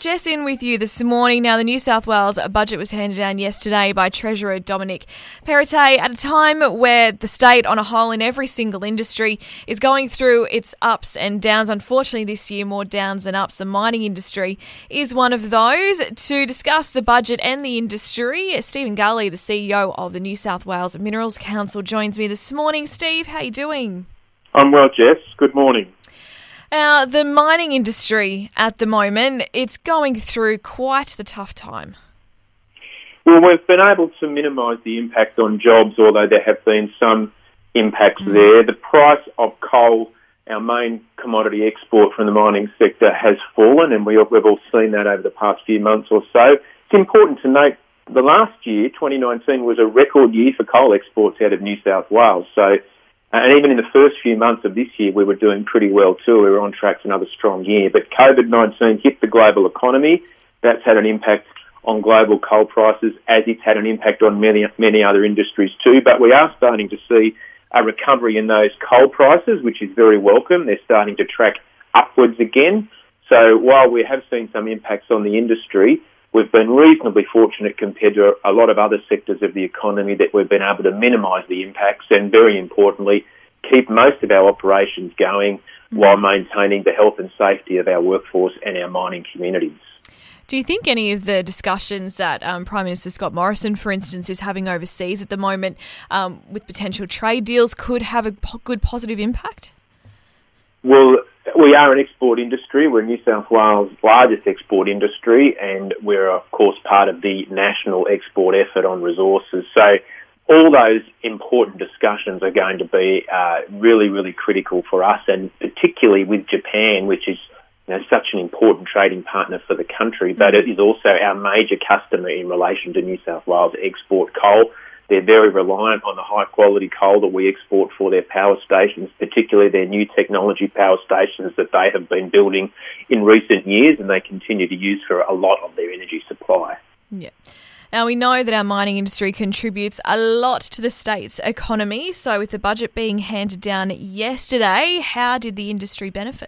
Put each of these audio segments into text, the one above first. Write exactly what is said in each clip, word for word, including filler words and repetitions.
Jess in with you this morning. Now, the New South Wales budget was handed down yesterday by Treasurer Dominic Perrottet at a time where the state on a whole in every single industry is going through its ups and downs. Unfortunately, this year, more downs than ups. The mining industry is one of those. To discuss the budget and the industry, Stephen Gully, the C E O of the New South Wales Minerals Council, joins me this morning. Steve, how are you doing? I'm well, Jess. Good morning. Now, the mining industry at the moment, it's going through quite the tough time. Well, we've been able to minimise the impact on jobs, although there have been some impacts mm. there. The price of coal, our main commodity export from the mining sector, has fallen, and we, we've all seen that over the past few months or so. It's important to note the last year, twenty nineteen, was a record year for coal exports out of New South Wales. So, and even in the first few months of this year, we were doing pretty well too. We were on track for another strong year. But COVID nineteen hit the global economy. That's had an impact on global coal prices, as it's had an impact on many, many other industries too. But we are starting to see a recovery in those coal prices, which is very welcome. They're starting to track upwards again. So while we have seen some impacts on the industry, we've been reasonably fortunate compared to a lot of other sectors of the economy that we've been able to minimise the impacts and, very importantly, keep most of our operations going mm. while maintaining the health and safety of our workforce and our mining communities. Do you think any of the discussions that um, Prime Minister Scott Morrison, for instance, is having overseas at the moment um, with potential trade deals could have a po- good positive impact? Well, we are an export industry. We're New South Wales' largest export industry, and we're, of course, part of the national export effort on resources. So all those important discussions are going to be uh, really, really critical for us, and particularly with Japan, which is you know, such an important trading partner for the country, but it is also our major customer in relation to New South Wales export coal. They're very reliant on the high-quality coal that we export for their power stations, particularly their new technology power stations that they have been building in recent years and they continue to use for a lot of their energy supply. Yeah. Now, we know that our mining industry contributes a lot to the state's economy. So with the budget being handed down yesterday, how did the industry benefit?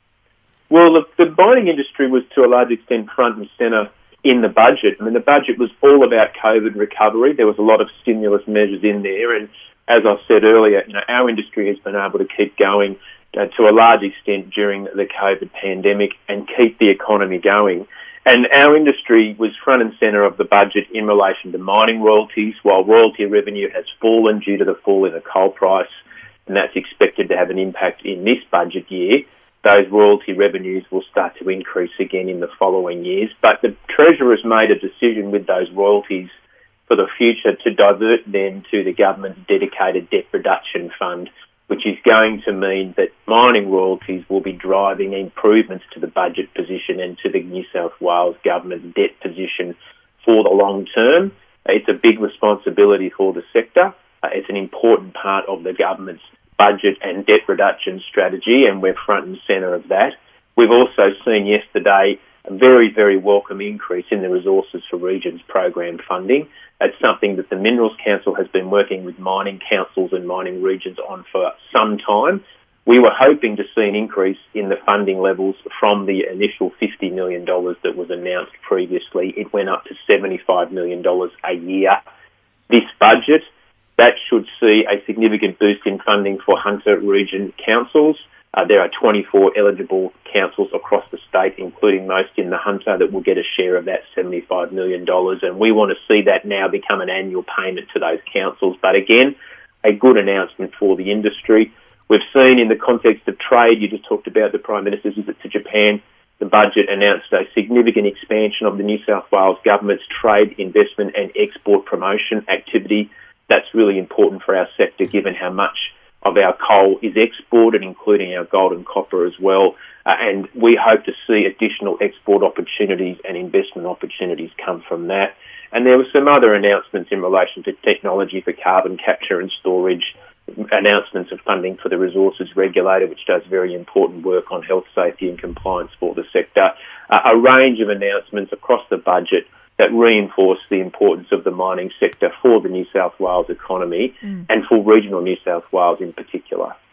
Well, the, the mining industry was to a large extent front and centre in the budget. I mean, the budget was all about COVID recovery. There was a lot of stimulus measures in there. And as I said earlier, you know, our industry has been able to keep going uh, to a large extent during the COVID pandemic and keep the economy going. And our industry was front and centre of the budget in relation to mining royalties, while royalty revenue has fallen due to the fall in the coal price, and that's expected to have an impact in this budget year. Those royalty revenues will start to increase again in the following years. But the Treasurer has made a decision with those royalties for the future to divert them to the government's dedicated debt reduction fund, which is going to mean that mining royalties will be driving improvements to the budget position and to the New South Wales government's debt position for the long term. It's a big responsibility for the sector. It's an important part of the government's budget and debt reduction strategy, and we're front and centre of that. We've also seen yesterday a very, very welcome increase in the Resources for Regions program funding. That's something that the Minerals Council has been working with mining councils and mining regions on for some time. We were hoping to see an increase in the funding levels from the initial fifty million dollars that was announced previously. It went up to seventy-five million dollars a year. This budget, that should see a significant boost in funding for Hunter region councils. Uh, there are twenty-four eligible councils across the state, including most in the Hunter, that will get a share of that seventy-five million dollars. And we want to see that now become an annual payment to those councils. But again, a good announcement for the industry. We've seen in the context of trade, you just talked about the Prime Minister's visit to Japan, the budget announced a significant expansion of the New South Wales government's trade, investment and export promotion activity. That's really important for our sector, given how much of our coal is exported, including our gold and copper as well. Uh, and we hope to see additional export opportunities and investment opportunities come from that. And there were some other announcements in relation to technology for carbon capture and storage, announcements of funding for the Resources Regulator, which does very important work on health, safety and compliance for the sector. Uh, a range of announcements across the budget that reinforce the importance of the mining sector for the New South Wales economy mm. and for regional New South Wales in particular. Yeah.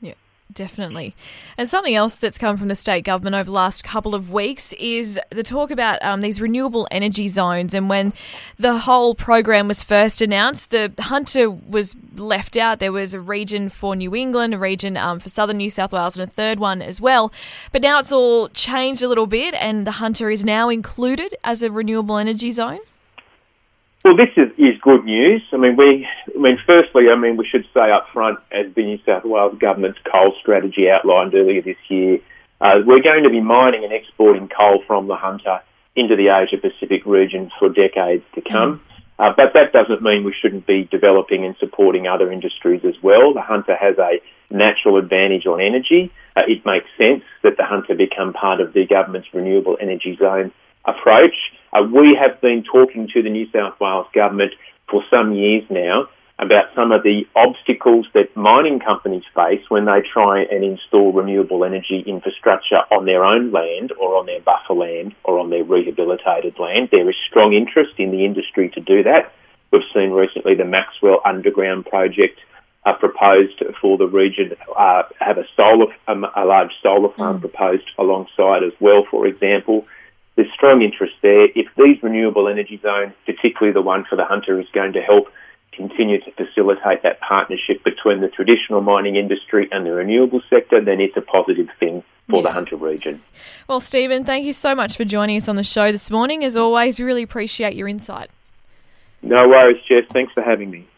Definitely. And something else that's come from the state government over the last couple of weeks is the talk about um, these renewable energy zones. And when the whole program was first announced, the Hunter was left out. There was a region for New England, a region um, for southern New South Wales, and a third one as well. But now it's all changed a little bit, and the Hunter is now included as a renewable energy zone. Well, this is, is good news. I mean, we, I mean, firstly, I mean, we should say up front, as the New South Wales government's coal strategy outlined earlier this year, uh, we're going to be mining and exporting coal from the Hunter into the Asia-Pacific region for decades to come. Uh, but that doesn't mean we shouldn't be developing and supporting other industries as well. The Hunter has a natural advantage on energy. Uh, it makes sense that the Hunter become part of the government's renewable energy zone approach. Uh, we have been talking to the New South Wales government for some years now about some of the obstacles that mining companies face when they try and install renewable energy infrastructure on their own land or on their buffer land or on their rehabilitated land. There is strong interest in the industry to do that. We've seen recently the Maxwell Underground project uh, proposed for the region, uh, have a solar, um, a large solar farm mm. proposed alongside as well, for example. There's strong interest there. If these renewable energy zones, particularly the one for the Hunter, is going to help continue to facilitate that partnership between the traditional mining industry and the renewable sector, then it's a positive thing for yeah. the Hunter region. Well, Stephen, thank you so much for joining us on the show this morning. As always, we really appreciate your insight. No worries, Jess. Thanks for having me.